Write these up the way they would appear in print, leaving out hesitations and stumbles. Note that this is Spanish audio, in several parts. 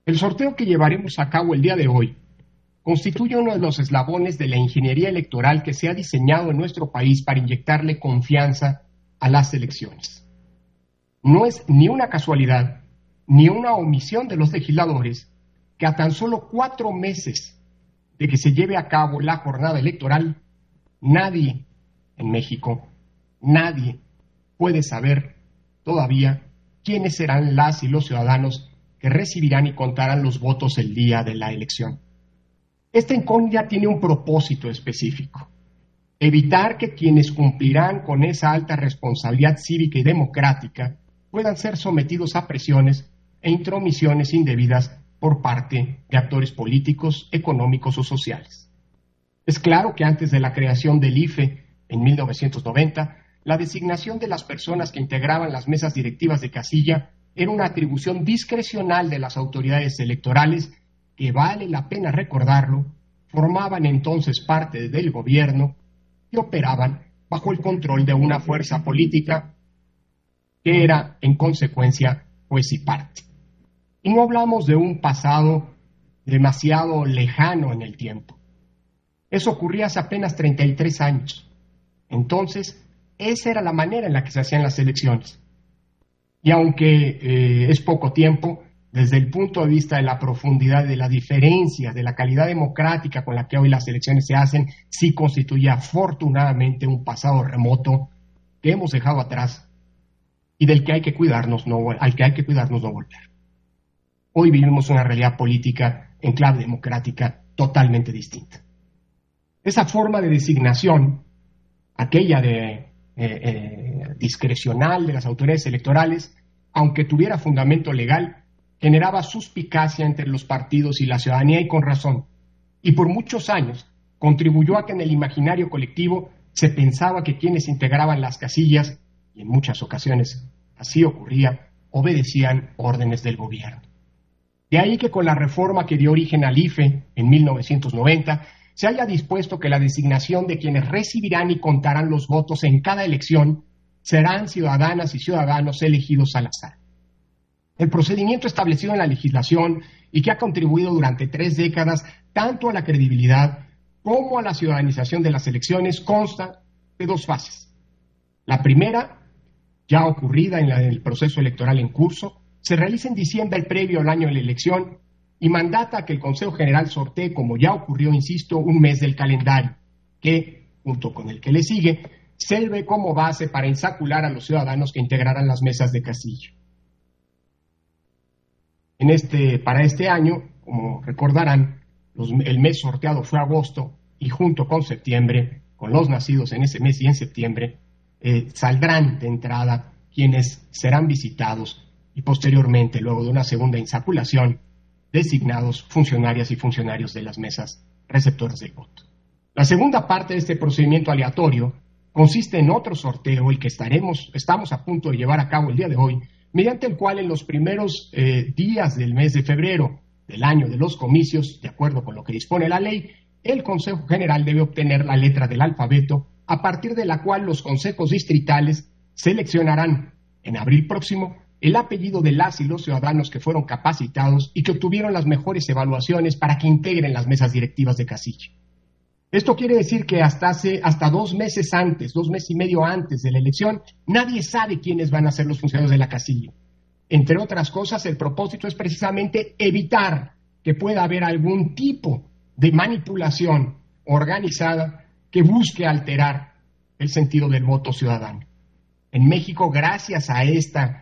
El sorteo que llevaremos a cabo el día de hoy constituye uno de los eslabones de la ingeniería electoral que se ha diseñado en nuestro país para inyectarle confianza a las elecciones. No es ni una casualidad ni una omisión de los legisladores que a tan solo 4 meses de que se lleve a cabo la jornada electoral, nadie en México, nadie puede saber todavía quiénes serán las y los ciudadanos que recibirán y contarán los votos el día de la elección. Esta incógnita tiene un propósito específico: evitar que quienes cumplirán con esa alta responsabilidad cívica y democrática puedan ser sometidos a presiones e intromisiones indebidas por parte de actores políticos, económicos o sociales. Es claro que antes de la creación del IFE en 1990, la designación de las personas que integraban las mesas directivas de casilla era una atribución discrecional de las autoridades electorales que, vale la pena recordarlo, formaban entonces parte del gobierno y operaban bajo el control de una fuerza política que era, en consecuencia, juez y parte. Y no hablamos de un pasado demasiado lejano en el tiempo. Eso ocurría hace apenas 33 años. Entonces, esa era la manera en la que se hacían las elecciones. Y aunque es poco tiempo, desde el punto de vista de la profundidad, de la diferencia, de la calidad democrática con la que hoy las elecciones se hacen, sí constituye afortunadamente un pasado remoto que hemos dejado atrás y del que hay que cuidarnos al que hay que cuidarnos no volver. Hoy vivimos una realidad política en clave democrática totalmente distinta. Esa forma de designación, aquella de discrecional de las autoridades electorales, aunque tuviera fundamento legal, generaba suspicacia entre los partidos y la ciudadanía, y con razón. Y por muchos años contribuyó a que en el imaginario colectivo se pensaba que quienes integraban las casillas, y en muchas ocasiones así ocurría, obedecían órdenes del gobierno. De ahí que con la reforma que dio origen al IFE en 1990, se haya dispuesto que la designación de quienes recibirán y contarán los votos en cada elección serán ciudadanas y ciudadanos elegidos al azar. El procedimiento establecido en la legislación y que ha contribuido durante 3 décadas tanto a la credibilidad como a la ciudadanización de las elecciones consta de 2 fases. La primera, ya ocurrida en el proceso electoral en curso, se realiza en diciembre previo al año de la elección y mandata que el Consejo General sortee, como ya ocurrió, insisto, un mes del calendario, que, junto con el que le sigue, sirve como base para ensacular a los ciudadanos que integrarán las mesas de casilla. Para este año, como recordarán, el mes sorteado fue agosto, y junto con septiembre, con los nacidos en ese mes y en septiembre, saldrán de entrada quienes serán visitados y posteriormente, luego de una segunda insaculación, designados funcionarias y funcionarios de las mesas receptoras del voto. La segunda parte de este procedimiento aleatorio consiste en otro sorteo, el que estamos a punto de llevar a cabo el día de hoy, mediante el cual en los primeros días del mes de febrero del año de los comicios, de acuerdo con lo que dispone la ley, el Consejo General debe obtener la letra del alfabeto, a partir de la cual los consejos distritales seleccionarán en abril próximo el apellido de las y los ciudadanos que fueron capacitados y que obtuvieron las mejores evaluaciones para que integren las mesas directivas de casilla. Esto quiere decir que hasta 2 meses antes, 2 meses y medio antes de la elección, nadie sabe quiénes van a ser los funcionarios de la casilla. Entre otras cosas, el propósito es precisamente evitar que pueda haber algún tipo de manipulación organizada que busque alterar el sentido del voto ciudadano. En México, gracias a este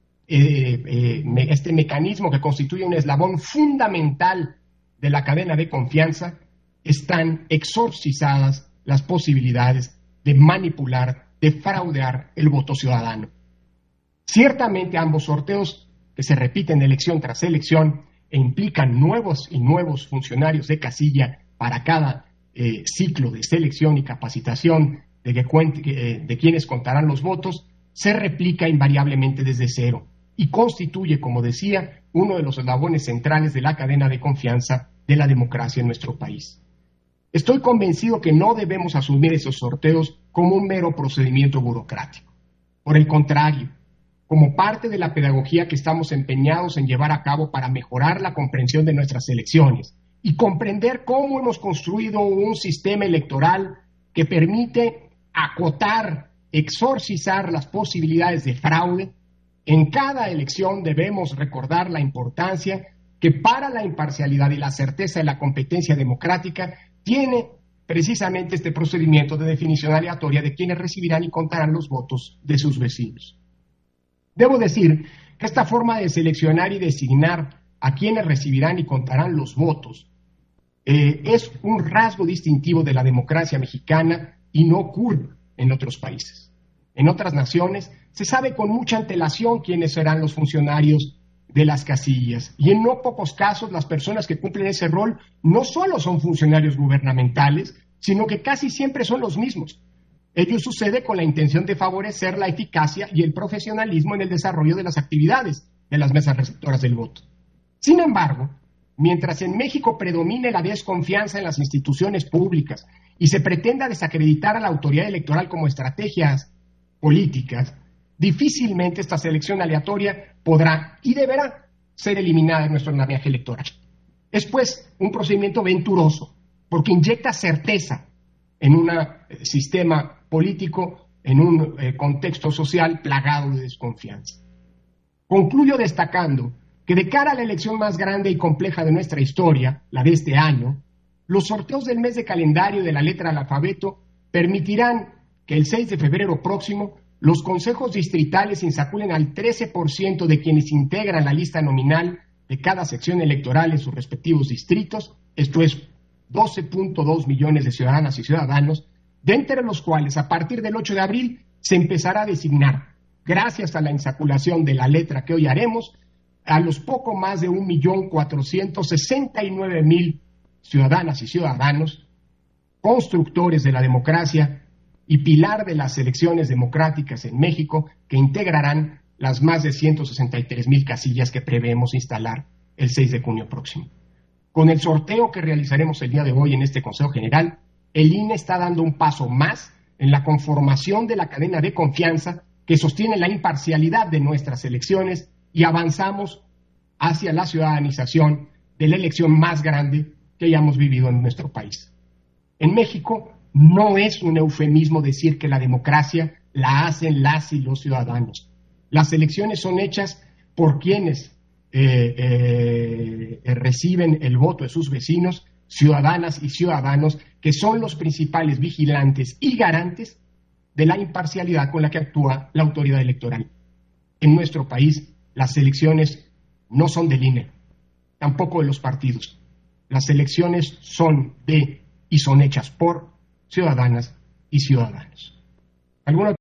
mecanismo que constituye un eslabón fundamental de la cadena de confianza, están exorcizadas las posibilidades de manipular, de fraudear el voto ciudadano. Ciertamente ambos sorteos, que se repiten elección tras elección e implican nuevos y nuevos funcionarios de casilla para cada ciclo de selección y capacitación de quienes contarán los votos, se replica invariablemente desde cero y constituye, como decía, uno de los eslabones centrales de la cadena de confianza de la democracia en nuestro país. Estoy convencido que no debemos asumir esos sorteos como un mero procedimiento burocrático. Por el contrario, como parte de la pedagogía que estamos empeñados en llevar a cabo para mejorar la comprensión de nuestras elecciones y comprender cómo hemos construido un sistema electoral que permite acotar, exorcizar las posibilidades de fraude, en cada elección debemos recordar la importancia que para la imparcialidad y la certeza de la competencia democrática tiene precisamente este procedimiento de definición aleatoria de quienes recibirán y contarán los votos de sus vecinos. Debo decir que esta forma de seleccionar y designar a quienes recibirán y contarán los votos es un rasgo distintivo de la democracia mexicana y no ocurre en otros países. En otras naciones se sabe con mucha antelación quiénes serán los funcionarios de las casillas y en no pocos casos las personas que cumplen ese rol no solo son funcionarios gubernamentales, sino que casi siempre son los mismos. Ello sucede con la intención de favorecer la eficacia y el profesionalismo en el desarrollo de las actividades de las mesas receptoras del voto. Sin embargo, mientras en México predomine la desconfianza en las instituciones públicas y se pretenda desacreditar a la autoridad electoral como estrategias políticas, difícilmente esta selección aleatoria podrá y deberá ser eliminada de nuestro andamiaje electoral. Es pues un procedimiento venturoso, porque inyecta certeza en un sistema político, en un contexto social plagado de desconfianza. Concluyo destacando que de cara a la elección más grande y compleja de nuestra historia, la de este año, los sorteos del mes de calendario de la letra del alfabeto permitirán que el 6 de febrero próximo los consejos distritales insaculen al 13% de quienes integran la lista nominal de cada sección electoral en sus respectivos distritos, esto es 12.2 millones de ciudadanas y ciudadanos, de entre los cuales a partir del 8 de abril se empezará a designar, gracias a la insaculación de la letra que hoy haremos, a los poco más de 1.469.000 ciudadanas y ciudadanos, constructores de la democracia y pilar de las elecciones democráticas en México, que integrarán las más de 163.000 casillas que prevemos instalar el 6 de junio próximo. Con el sorteo que realizaremos el día de hoy en este Consejo General, el INE está dando un paso más en la conformación de la cadena de confianza que sostiene la imparcialidad de nuestras elecciones y avanzamos hacia la ciudadanización de la elección más grande que hayamos vivido en nuestro país. En México no es un eufemismo decir que la democracia la hacen las y los ciudadanos. Las elecciones son hechas por quienes reciben el voto de sus vecinos, ciudadanas y ciudadanos, que son los principales vigilantes y garantes de la imparcialidad con la que actúa la autoridad electoral. En nuestro país, las elecciones no son del INE, tampoco de los partidos. Las elecciones son de y son hechas por ciudadanas y ciudadanos. ¿Alguna